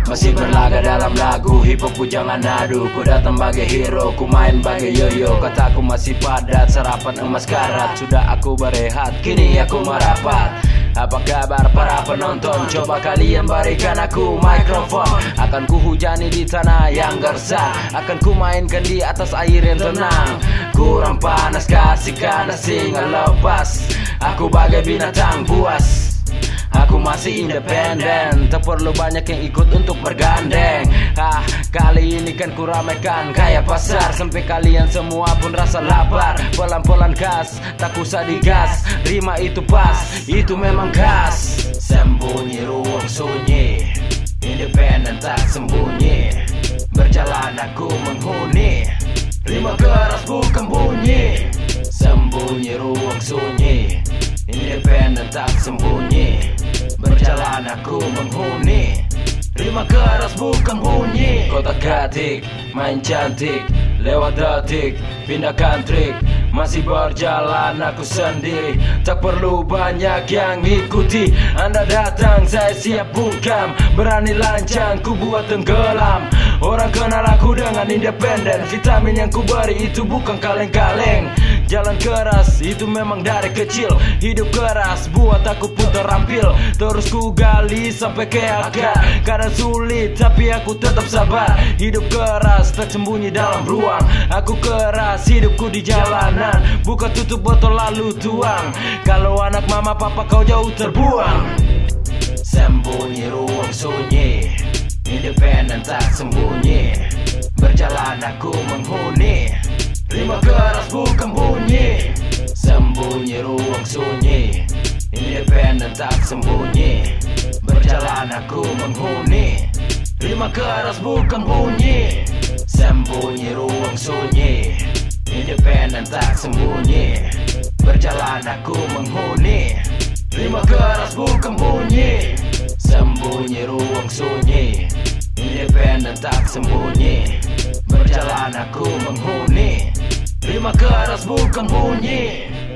Masih berlaga dalam lagu hip hop, ku jangan adu. Ku datang bagai hero, ku main bagai yoyo. Kataku masih padat, sarapan emas karat. Sudah aku berehat, kini aku merapat. Apa kabar para penonton? Coba kalian berikan aku mikrofon. Akan ku hujani di tanah yang gersang, akan ku mainkan di atas air yang tenang. Kurang panas, kasihkan singa lepas. Aku bagai binatang buas. Aku masih independen, tak perlu banyak yang ikut untuk bergandeng. Kali ini kan ku ramaikan kayak pasar, sampai kalian semua pun rasa lapar. Pelan-pelan gas, tak usah digas. Rima itu pas, itu memang khas. Sembunyi ruang sunyi, independen tak sembunyi. Berjalan aku menghuni, rima keras bukan bunyi. Sembunyi ruang sunyi, independen tak sembunyi. Berjalan aku menghuni, rima keras bukan bunyi. Kotak-katik, main cantik, lewat detik, pindahkan trik. Masih berjalan aku sendiri, tak perlu banyak yang ikuti. Anda datang, saya siap bungkam. Berani lancang, ku buat tenggelam. Orang kenal aku dengan independen. Vitamin yang ku beri itu bukan kaleng-kaleng. Jalan keras, itu memang dari kecil. Hidup keras, buat aku pun terampil. Terus ku gali sampai ke akar. Kadang sulit, tapi aku tetap sabar. Hidup keras, tersembunyi dalam ruang. Aku keras, hidupku di jalanan. Buka tutup botol lalu tuang. Kalau anak mama papa kau jauh terbuang. Sembunyi ruang sunyi, independen tak sembunyi. Berjalan aku menghuni, rima keras bukan bunyi. Sembunyi ruang sunyi, independen tak sembunyi. Berjalan aku menghuni, rima keras bukan bunyi. Sembunyi ruang sunyi, independen tak sembunyi. Berjalan aku menghuni, rima keras bukan bunyi. Sembunyi ruang sunyi, independen tak sembunyi. Berjalan aku menghuni, rima keras bukan bunyi.